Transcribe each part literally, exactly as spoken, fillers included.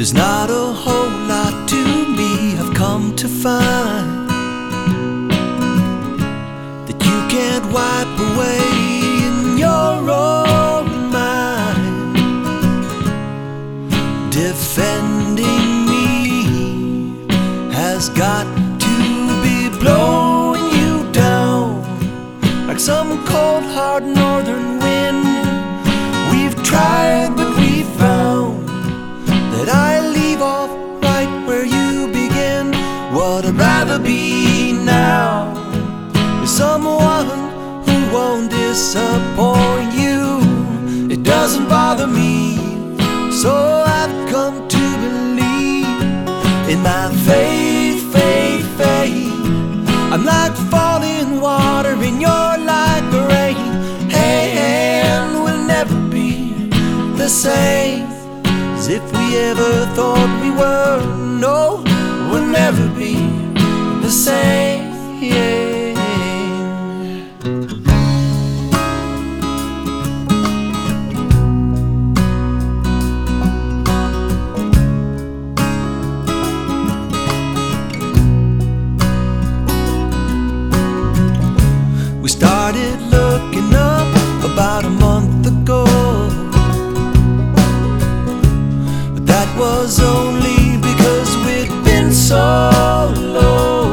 There's not a whole lot to me, I've come to find that you can't wipe away in your own mind. Defending me has got to be blowing you down like some cold hard northern wind. We've tried but we found that I leave off right where you begin. What I'd rather be now is someone who won't disappoint you. It doesn't bother me, so I've come to believe in my faith, faith, faith. I'm like falling water and you're like the rain. Hey, and we'll never be the same as if we ever thought we were. No, we'll never be the same. We started looking up about a month ago, but that was only because we'd been so low,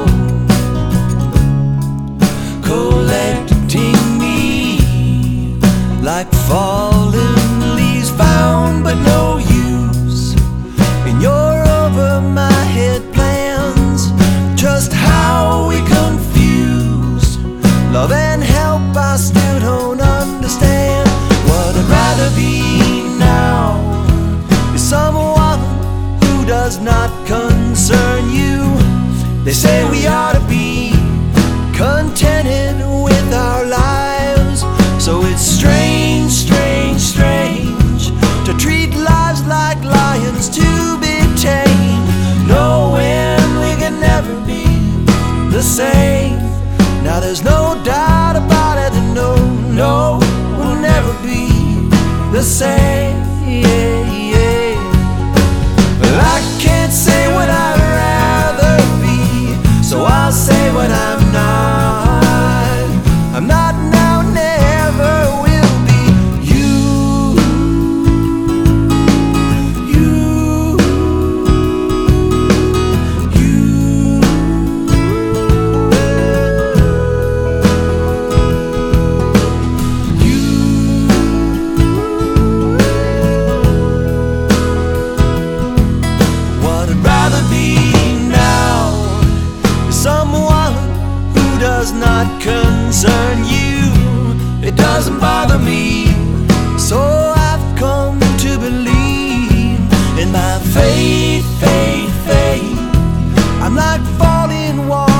collecting me like fallen leaves found but no use in your over my head plans. Just how we confused love and help I still don't understand. What I'd rather be now is someone who does not concern you. They say we ought to be contented with our lives, so it's strange, strange, strange to treat lives like lions to be tamed, knowing we can never be the same. Now there's no doubt about it, no, no, we'll never be the same. Yeah, yeah. Well, I can't say what I'd rather be, so I'll say what I'm not. I'm not now, never will be. You, you, you. What I'd rather be now is someone who does not concern you. It doesn't bother me, so I've come to believe in my faith, faith, faith. I'm like falling water